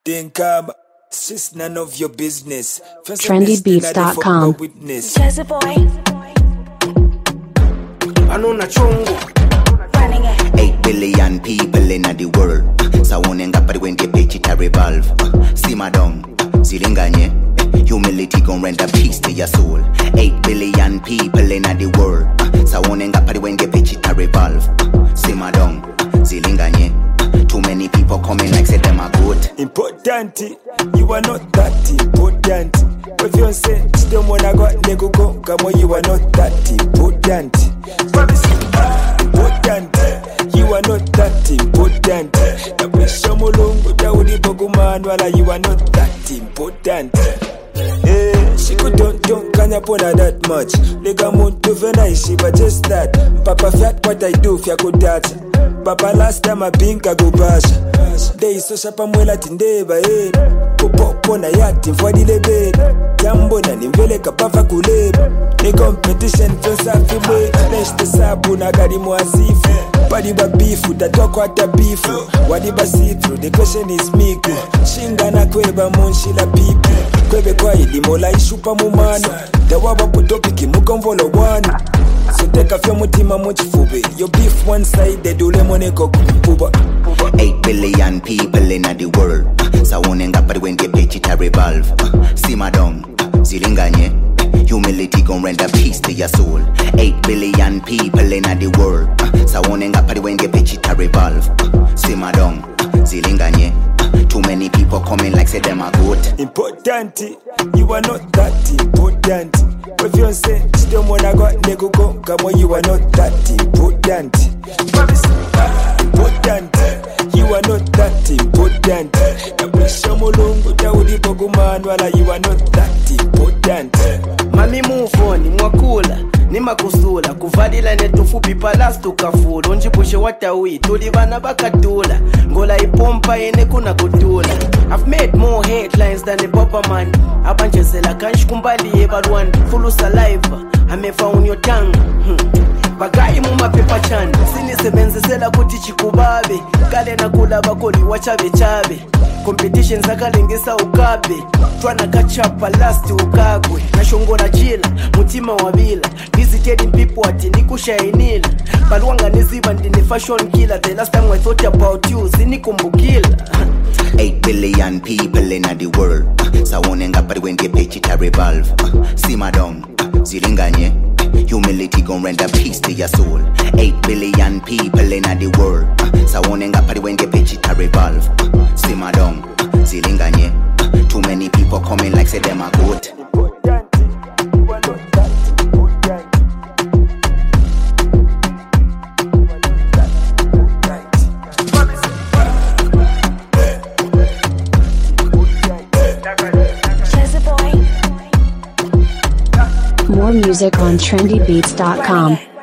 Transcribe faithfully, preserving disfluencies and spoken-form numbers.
then come. It's just none of your business. trendy beats dot com. Jazzy boy. Anuna chungu. Running it. Eight billion people in the world. So unenga pari when they pitch it a revolve. Sima down, zilinganye. Humility gon' render peace to your soul. Eight billion people in the world. So unenga pari when they pitch it a revolve. Sima down, zilinganye. Too many people coming like say them are good. Important, you are not that important. If you say, still wanna go, lego go, come on, you are not that important. Important, you are not that important. The pressure molongo, Daudi Boguman, while you are not that important. Eh, she could don't don't kanya pona that much. Lega muntu vena ishi, but just that. Papa fat what I do, if you could that. Papa last time I bink I go bash. Day so shapa mwela tindeba eh. Popo na yati mfwadi lebe. Jambo na nimvele kapafa kuleba. The competition fensa fibe. Nesh the sabu na gari mwasifu. Padi ba beefu, tatoko ata beefu. Wadi ba see through, the question is miku. Shinga na kweba monshila pipi. Kwebe kwa ilimola ishupa mumano. Dawaba putopiki mukonvolo wanu. So take off your mutima muchifube. Your beef one side, they do lemon kupuba. Eight billion people in the world. So unenga pari when they pitch it a revolve. Sima down, zilinganye. Humility gon' render peace to your soul. Eight billion people in the world. So unenga pari when they pitch it a revolve. Sima down, zilinganye. Too many people coming like say them are good. Important, you are not that important. If you say, still wanna go, lego go, come on, you are not that important. Important, you are not that important. The pressure molongo, Daudi Boguman, while you are not that important. Mami move on, mwakula, ni makusula. Kuvadila netufupi palas tukafula. Onjipushe watawi, tulivana bakatula. Ngola ipompa ene kuna kutula. I've made more headlines than the Papa man. Abanchezela kanshi kumbali eba Rwanda. Full saliva, amefound your tongue. Hmm. Bagai muma pepa chan. Sini sebenzesela kuti chikubabe. Kale na kula bakoli wachabe chabe. Competition zakalengesa ukabe. Twana catch up last ukagwe. Nashongora jila, mutima wabila. Visiting people ati nikushainila. Balwanga niziba ndini fashion killer. The last time I thought about you, sinikumbukila. Eight billion people in the world. So unenga pari when they pitch it a revolve. Sima down, zilinganye. Humility gon' render peace to your soul. Eight billion people in the world. So unenga pari when they pitch it a revolve. Sima down, zilinganye. Too many people coming like say them are good. More music on trendy beats dot com.